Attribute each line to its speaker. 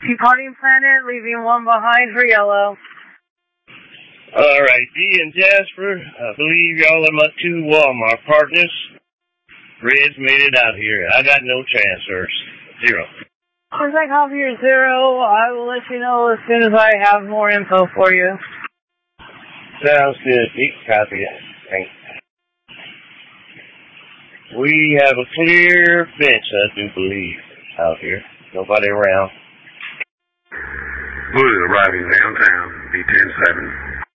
Speaker 1: Departing Planet, leaving one behind for yellow.
Speaker 2: All right, D and Jasper, I believe y'all are my two Walmart partners. Red's made it out here. I got no chance, sir. 0.
Speaker 1: Contact copy your 0. I will let you know as soon as I have more info for you.
Speaker 2: Sounds good. D, copy it. Thanks. We have a clear bench, I do believe, out here. Nobody around.
Speaker 3: Blue arriving downtown, B-10-7.